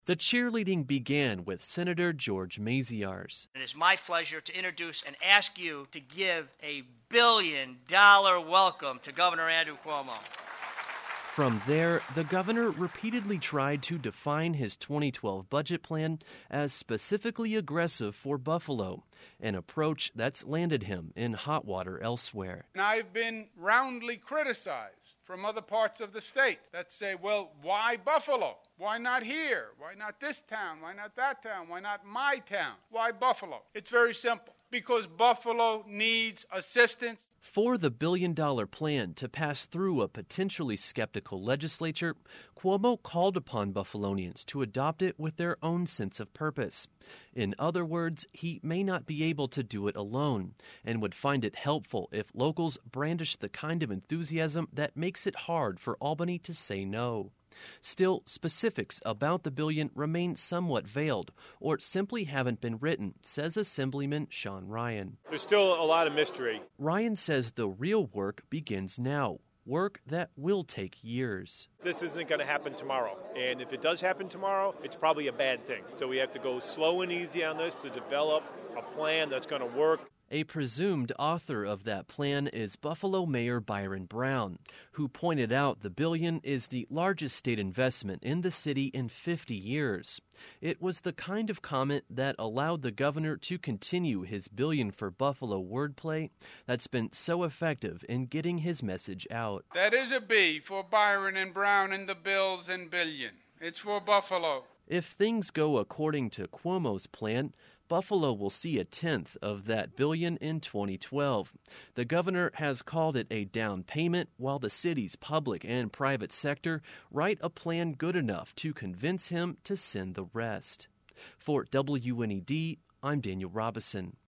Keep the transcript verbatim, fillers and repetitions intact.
The cheerleading began with Senator George Maziarz. It is my pleasure to introduce and ask you to give a billion-dollar welcome to Governor Andrew Cuomo. From there, the governor repeatedly tried to define his twenty twelve budget plan as specifically aggressive for Buffalo, an approach that's landed him in hot water elsewhere. And I've been roundly criticized from other parts of the state that say, well, why Buffalo? Why not here? Why not this town? Why not that town? Why not my town? Why Buffalo? It's very simple. Because Buffalo needs assistance. For the billion-dollar plan to pass through a potentially skeptical legislature, Cuomo called upon Buffalonians to adopt it with their own sense of purpose. In other words, he may not be able to do it alone and would find it helpful if locals brandish the kind of enthusiasm that makes it hard for Albany to say no. Still, specifics about the billion remain somewhat veiled or simply haven't been written, says Assemblyman Sean Ryan. There's still a lot of mystery. Ryan says the real work begins now, work that will take years. This isn't going to happen tomorrow, and if it does happen tomorrow, it's probably a bad thing. So we have to go slow and easy on this to develop a plan that's going to work. A presumed author of that plan is Buffalo Mayor Byron Brown, who pointed out the billion is the largest state investment in the city in fifty years. It was the kind of comment that allowed the governor to continue his billion for Buffalo wordplay that's been so effective in getting his message out. That is a B for Byron and Brown and the bills and billion. It's for Buffalo. If things go according to Cuomo's plan, Buffalo will see a tenth of that billion in twenty twelve. The governor has called it a down payment, while the city's public and private sector write a plan good enough to convince him to send the rest. For W N E D, I'm Daniel Robison.